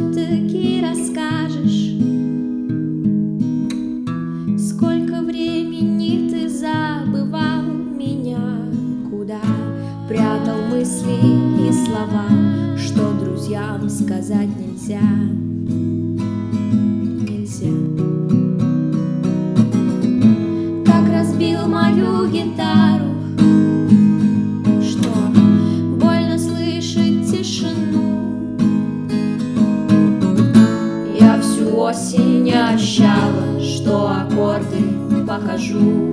все-таки расскажешь, сколько времени ты забывал меня, куда прятал мысли и слова, что друзьям сказать нельзя. Как разбил мою гитару, что больно слышать тишину. Я всю осень ощущала, что аккорды покажу.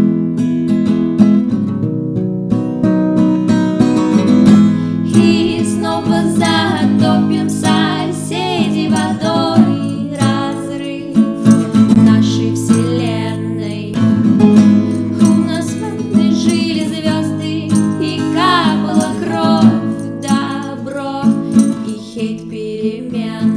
И снова затопим соседей водой, разрыв нашей вселенной. У нас в этой жили звезды, и капала кровь, добро и хейт перемен.